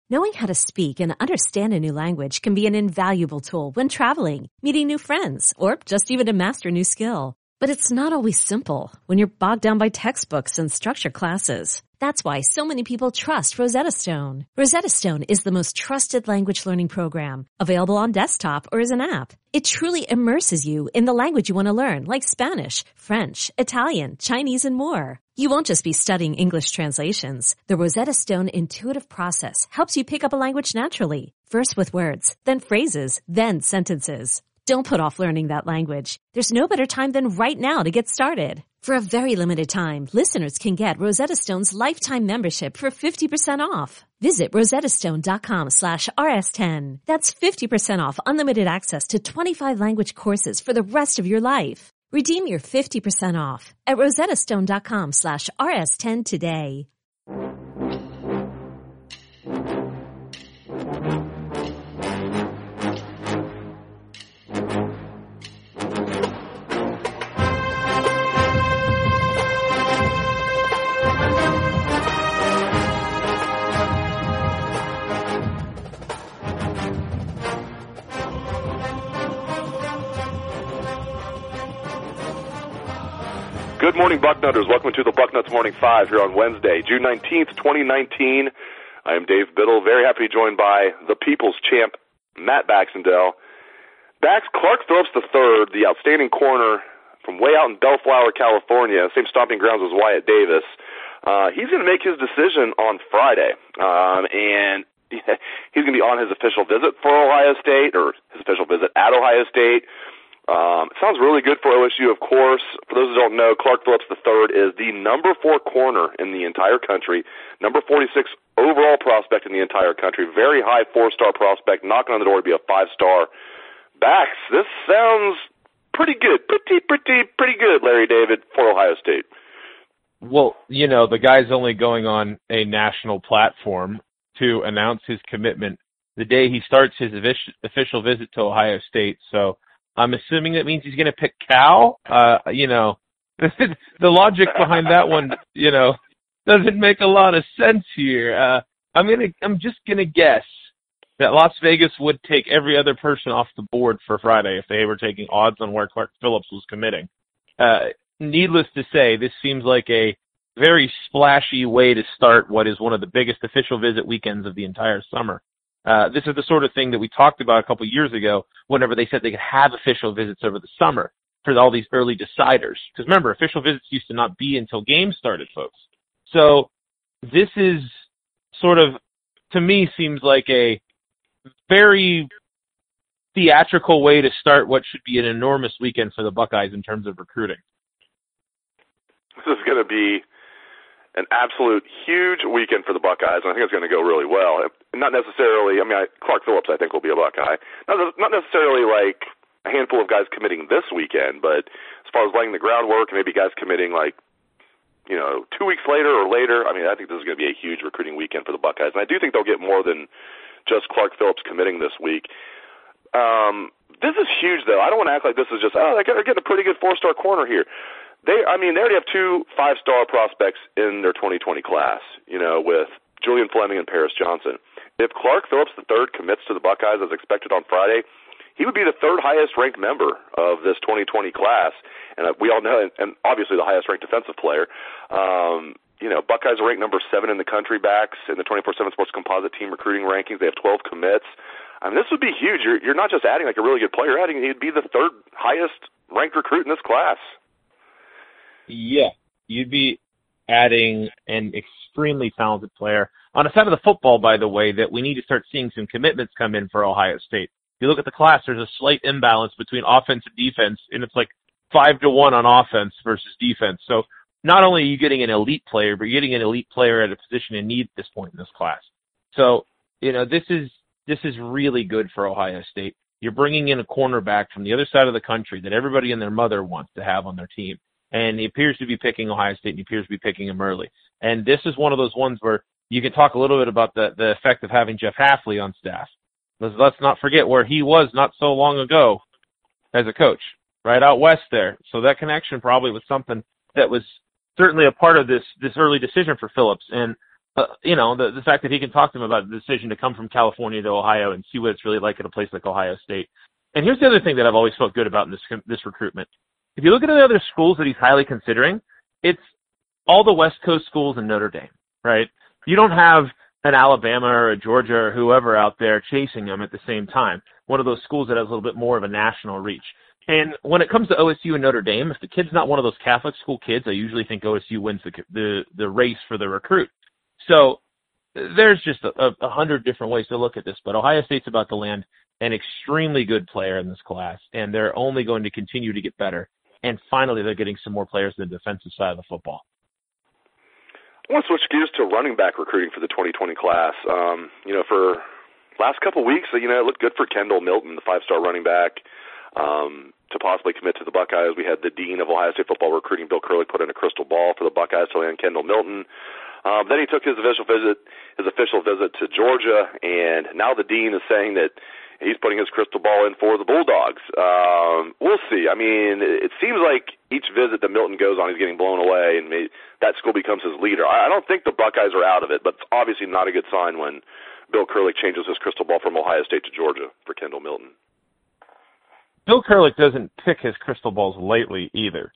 Knowing how to speak and understand a new language can be an invaluable tool when traveling, meeting new friends, or just even to master a new skill. But it's not always simple when you're bogged down by textbooks and structured classes. That's why so many people trust Rosetta Stone. Rosetta Stone is the most trusted language learning program, available on desktop or as an app. It truly immerses you in the language you want to learn, like Spanish, French, Italian, Chinese, and more. You won't just be studying English translations. The Rosetta Stone intuitive process helps you pick up a language naturally, first with words, then phrases, then sentences. Don't put off learning that language. There's no better time than right now to get started. For a very limited time, listeners can get Rosetta Stone's lifetime membership for 50% off. Visit rosettastone.com/rs10. That's 50% off unlimited access to 25 language courses for the rest of your life. Redeem your 50% off at rosettastone.com/rs10 today. Good morning, Bucknutters. Welcome to the Bucknuts Morning 5 here on Wednesday, June 19th, 2019. I am Dave Biddle, very happy to be joined by the People's Champ, Matt Baxendale. Bax, Clark Phillips III, the outstanding corner from way out in Bellflower, California, same stomping grounds as Wyatt Davis. He's going to make his decision on Friday, and he's going to be on his official visit for Ohio State, or his official visit at Ohio State. It sounds really good for OSU, of course. For those who don't know, Clark Phillips III is the number 4 corner in the entire country, number 46 overall prospect in the entire country, very high 4-star prospect, knocking on the door to be a 5-star. Bax, this sounds pretty good, pretty good, Larry David, for Ohio State. Well, you know, the guy's only going on a national platform to announce his commitment the day he starts his official visit to Ohio State, so I'm assuming that means he's going to pick Cal. You know, the logic behind that one, you know, doesn't make a lot of sense here. I'm just going to guess that Las Vegas would take every other person off the board for Friday if they were taking odds on where Clark Phillips was committing. Needless to say, this seems like a very splashy way to start what is one of the biggest official visit weekends of the entire summer. This is the sort of thing that we talked about a couple years ago whenever they said they could have official visits over the summer for all these early deciders. Because remember, official visits used to not be until games started, folks. So this is sort of, to me, seems like a very theatrical way to start what should be an enormous weekend for the Buckeyes in terms of recruiting. This is going to be an absolute huge weekend for the Buckeyes, and I think it's going to go really well. Not necessarily, Clark Phillips, I think, will be a Buckeye. Not necessarily like a handful of guys committing this weekend, but as far as laying the groundwork, maybe guys committing 2 weeks later or later, I think this is going to be a huge recruiting weekend for the Buckeyes, and I do think they'll get more than just Clark Phillips committing this week. This is huge, though. I don't want to act like this is just, they're getting a pretty good 4-star corner here. They already have 2 5-star prospects in their 2020 class, with Julian Fleming and Paris Johnson. If Clark Phillips III commits to the Buckeyes as expected on Friday, he would be the 3rd highest ranked member of this 2020 class, and we all know, and obviously the highest ranked defensive player. Buckeyes are ranked number 7 in the country backs in the 24/7 Sports Composite Team recruiting rankings. They have 12 commits. This would be huge. You're not just adding like a really good player, he'd be the 3rd highest ranked recruit in this class. Yeah, you'd be adding an extremely talented player. On the side of the football, by the way, that we need to start seeing some commitments come in for Ohio State. If you look at the class, there's a slight imbalance between offense and defense, and it's like 5-1 on offense versus defense. So not only are you getting an elite player, but you're getting an elite player at a position in need at this point in this class. So, this is really good for Ohio State. You're bringing in a cornerback from the other side of the country that everybody and their mother wants to have on their team. And he appears to be picking Ohio State, and he appears to be picking him early. And this is one of those ones where you can talk a little bit about the effect of having Jeff Hafley on staff. Let's not forget where he was not so long ago as a coach, right out west there. So that connection probably was something that was certainly a part of this early decision for Phillips. And the fact that he can talk to them about the decision to come from California to Ohio and see what it's really like at a place like Ohio State. And here's the other thing that I've always felt good about in this recruitment. If you look at the other schools that he's highly considering, it's all the West Coast schools and Notre Dame, right? You don't have an Alabama or a Georgia or whoever out there chasing them at the same time. One of those schools that has a little bit more of a national reach. And when it comes to OSU and Notre Dame, if the kid's not one of those Catholic school kids, I usually think OSU wins the race for the recruit. So there's just a 100 different ways to look at this, but Ohio State's about to land an extremely good player in this class, and they're only going to continue to get better. And finally, they're getting some more players in the defensive side of the football. I want to switch gears to running back recruiting for the 2020 class. For last couple of weeks, it looked good for Kendall Milton, the 5-star running back, to possibly commit to the Buckeyes. We had the dean of Ohio State football recruiting, Bill Curley, put in a crystal ball for the Buckeyes to land Kendall Milton. Then he took his official visit to Georgia, and now the dean is saying that he's putting his crystal ball in for the Bulldogs. We'll see. I mean, it seems like each visit that Milton goes on, he's getting blown away, and that school becomes his leader. I don't think the Buckeyes are out of it, but it's obviously not a good sign when Bill Curley changes his crystal ball from Ohio State to Georgia for Kendall Milton. Bill Curley doesn't pick his crystal balls lightly either.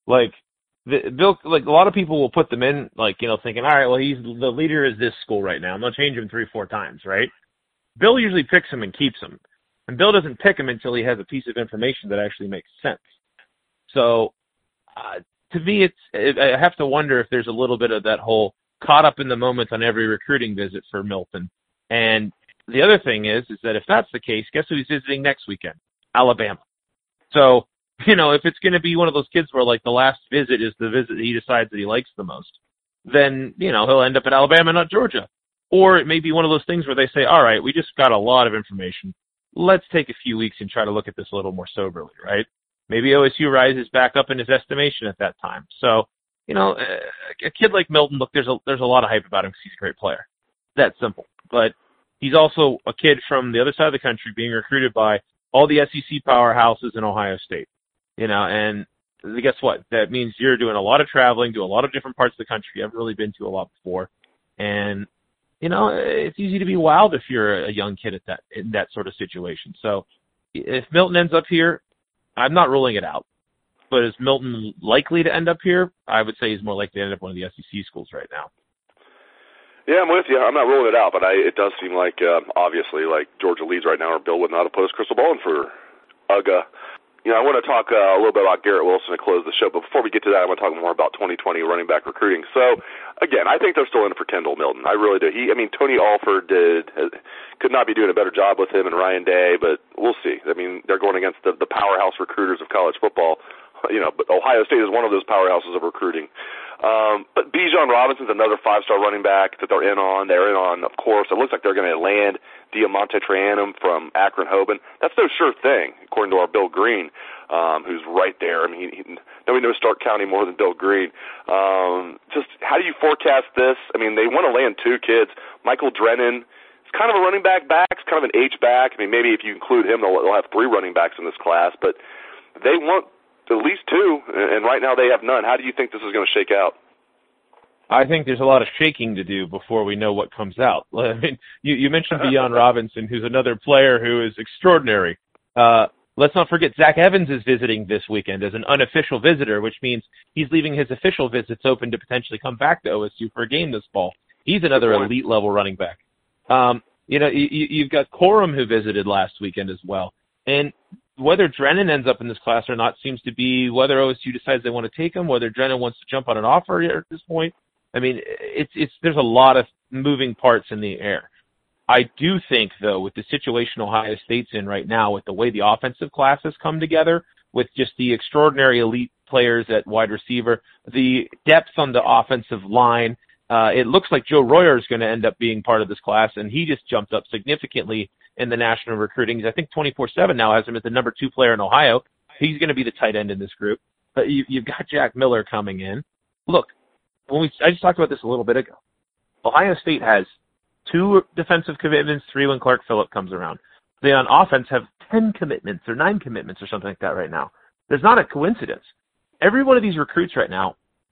Bill, a lot of people will put them in, thinking, all right, well, he's the leader is this school right now. I'm going to change him 3-4 times, right? Bill usually picks him and keeps him. And Bill doesn't pick him until he has a piece of information that actually makes sense. So, to me, I have to wonder if there's a little bit of that whole caught up in the moment on every recruiting visit for Milton. And the other thing is that if that's the case, guess who he's visiting next weekend? Alabama. So, if it's going to be one of those kids where, the last visit is the visit he decides that he likes the most, then, he'll end up at Alabama, not Georgia. Or it may be one of those things where they say, all right, we just got a lot of information. Let's take a few weeks and try to look at this a little more soberly, right? Maybe OSU rises back up in his estimation at that time. So, a kid like Milton, look, there's a lot of hype about him because he's a great player. That's simple. But he's also a kid from the other side of the country being recruited by all the SEC powerhouses in Ohio State. And guess what? That means you're doing a lot of traveling to a lot of different parts of the country you haven't really been to a lot before. And, it's easy to be wild if you're a young kid in that sort of situation. So if Milton ends up here, I'm not ruling it out. But is Milton likely to end up here? I would say he's more likely to end up one of the SEC schools right now. Yeah, I'm with you. I'm not ruling it out, but it does seem like, obviously, Georgia leads right now, or Bill would not have put his crystal ball in for UGA. I want to talk a little bit about Garrett Wilson to close the show, but before we get to that, I want to talk more about 2020 running back recruiting. So, again, I think they're still in for Kendall Milton. I really do. Tony Alford could not be doing a better job with him and Ryan Day, but we'll see. They're going against the powerhouse recruiters of college football. But Ohio State is one of those powerhouses of recruiting. But Bijan Robinson's another 5-star running back that they're in on. They're in on, of course. It looks like they're going to land Diamante Trianum from Akron-Hoban. That's no sure thing, according to our Bill Green, who's right there. Nobody knows Stark County more than Bill Green. Just how do you forecast this? They want to land 2 kids. Michael Drennan is kind of a running back. It's kind of an H back. Maybe if you include him, they'll have 3 running backs in this class. But they want at least 2, and right now they have none. How do you think this is going to shake out? I think there's a lot of shaking to do before we know what comes out. You mentioned Bijan Robinson, who's another player who is extraordinary. Let's not forget Zach Evans is visiting this weekend as an unofficial visitor, which means he's leaving his official visits open to potentially come back to OSU for a game this fall. He's another elite-level running back. You've got Corum, who visited last weekend as well. And whether Drennan ends up in this class or not seems to be whether OSU decides they want to take him, whether Drennan wants to jump on an offer at this point. There's a lot of moving parts in the air. I do think, though, with the situation Ohio State's in right now, with the way the offensive classes come together, with just the extraordinary elite players at wide receiver, the depth on the offensive line, it looks like Joe Royer is going to end up being part of this class, and he just jumped up significantly in the national recruiting. I think 24/7 now has him as the number 2 player in Ohio. He's going to be the tight end in this group. But you've got Jack Miller coming in. Look, I just talked about this a little bit ago. Ohio State has 2 defensive commitments, 3 when Clark Phillip comes around. They on offense have 10 commitments or 9 commitments or something like that right now. There's not a coincidence. Every one of these recruits right now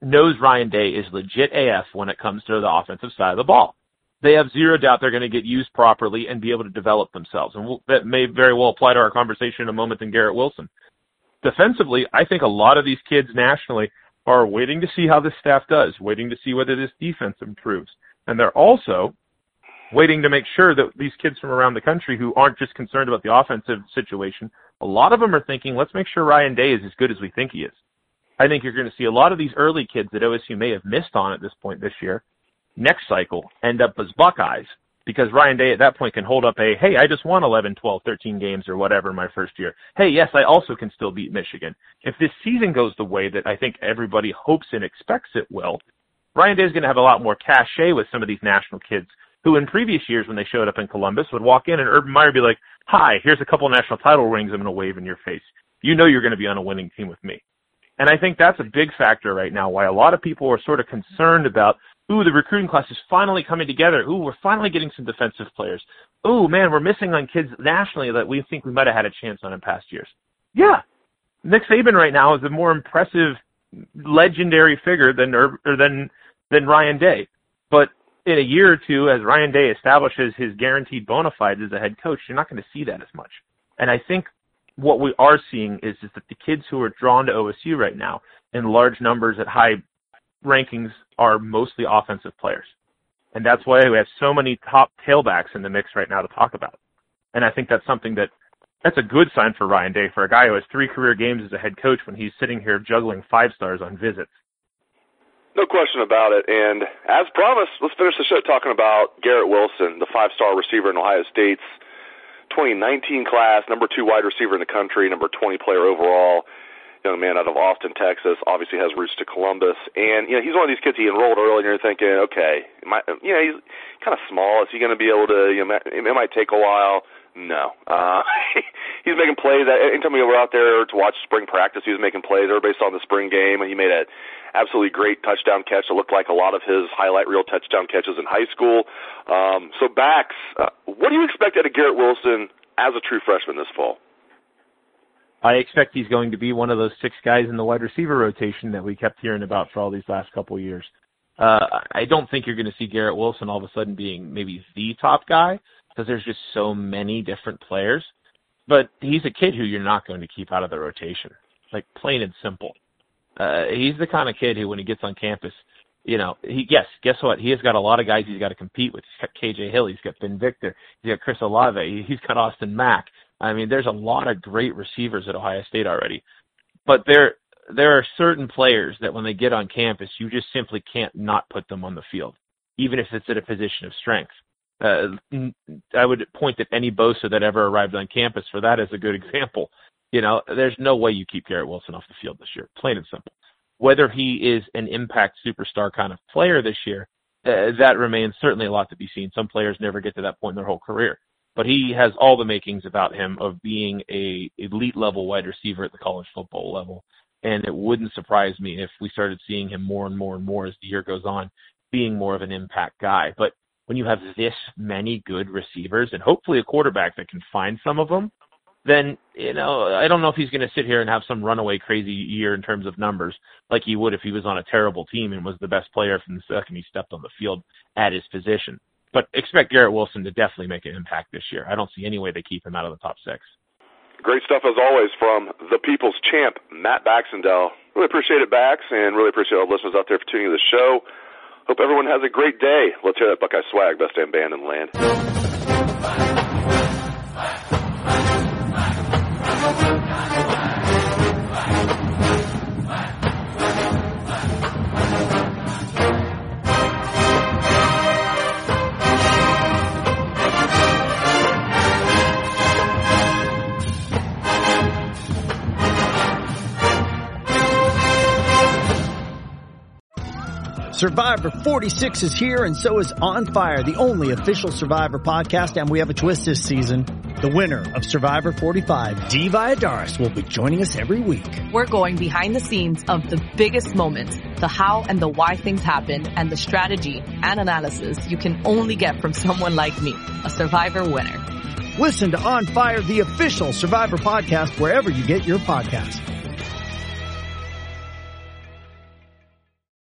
knows Ryan Day is legit AF when it comes to the offensive side of the ball. They have zero doubt they're going to get used properly and be able to develop themselves. And that may very well apply to our conversation in a moment in Garrett Wilson. Defensively, I think a lot of these kids nationally are waiting to see how this staff does, waiting to see whether this defense improves. And they're also waiting to make sure that these kids from around the country who aren't just concerned about the offensive situation, a lot of them are thinking, let's make sure Ryan Day is as good as we think he is. I think you're going to see a lot of these early kids that OSU may have missed on at this point this year, next cycle, end up as Buckeyes, because Ryan Day at that point can hold up hey, I just won 11, 12, 13 games or whatever my first year. Hey, yes, I also can still beat Michigan. If this season goes the way that I think everybody hopes and expects it will, Ryan Day is going to have a lot more cachet with some of these national kids who in previous years when they showed up in Columbus would walk in and Urban Meyer would be like, hi, here's a couple of national title rings I'm going to wave in your face. You know you're going to be on a winning team with me. And I think that's a big factor right now, why a lot of people are sort of concerned about, ooh, the recruiting class is finally coming together. Ooh, we're finally getting some defensive players. Ooh, man, we're missing on kids nationally that we think we might have had a chance on in past years. Yeah, Nick Saban right now is a more impressive, legendary figure than Ryan Day. But in a year or two, as Ryan Day establishes his guaranteed bona fides as a head coach, you're not going to see that as much. And I think what we are seeing is that the kids who are drawn to OSU right now in large numbers at high rankings are mostly offensive players. And that's why we have so many top tailbacks in the mix right now to talk about. And I think that's something that's a good sign for Ryan Day, for a guy who has 3 career games as a head coach when he's sitting here juggling 5 stars on visits. No question about it. And as promised, let's finish the show talking about Garrett Wilson, the 5-star receiver in Ohio State's 2019 class, number 2 wide receiver in the country, number 20 player overall, young man out of Austin, Texas, obviously has roots to Columbus. And, he's one of these kids he enrolled early and you're thinking, okay, he's kind of small. Is he going to be able to, it might take a while. No. He's making plays. Anytime we were out there to watch spring practice, he was making plays. Everybody saw the spring game, and he made an absolutely great touchdown catch. It looked like a lot of his highlight reel touchdown catches in high school. So, Bax, what do you expect out of Garrett Wilson as a true freshman this fall? I expect he's going to be one of those 6 guys in the wide receiver rotation that we kept hearing about for all these last couple of years. I don't think you're going to see Garrett Wilson all of a sudden being maybe the top guy, because there's just so many different players. But he's a kid who you're not going to keep out of the rotation, like plain and simple. He's the kind of kid who, when he gets on campus, guess what? He has got a lot of guys he's got to compete with. He's got KJ Hill, he's got Ben Victor, he's got Chris Olave, he's got Austin Mack. I mean, there's a lot of great receivers at Ohio State already. But there are certain players that when they get on campus, you just simply can't not put them on the field, even if it's at a position of strength. I would point at any Bosa that ever arrived on campus for that as a good example. There's no way you keep Garrett Wilson off the field this year, plain and simple. Whether he is an impact superstar kind of player this year, that remains certainly a lot to be seen. Some players never get to that point in their whole career. But he has all the makings about him of being a elite-level wide receiver at the college football level. And it wouldn't surprise me if we started seeing him more and more and more as the year goes on, being more of an impact guy. But when you have this many good receivers and hopefully a quarterback that can find some of them, then, I don't know if he's going to sit here and have some runaway crazy year in terms of numbers like he would if he was on a terrible team and was the best player from the second he stepped on the field at his position. But expect Garrett Wilson to definitely make an impact this year. I don't see any way they keep him out of the top 6. Great stuff, as always, from the people's champ, Matt Baxendale. Really appreciate it, Bax, and really appreciate all the listeners out there for tuning in to the show. Hope everyone has a great day. Let's hear that Buckeye swag, best damn band in the land. Survivor 46 is here, and so is On Fire, the only official Survivor podcast, and we have a twist this season. The winner of Survivor 45, Dee Valladares, will be joining us every week. We're going behind the scenes of the biggest moments, the how and the why things happen, and the strategy and analysis you can only get from someone like me, a Survivor winner. Listen to On Fire, the official Survivor podcast, wherever you get your podcasts.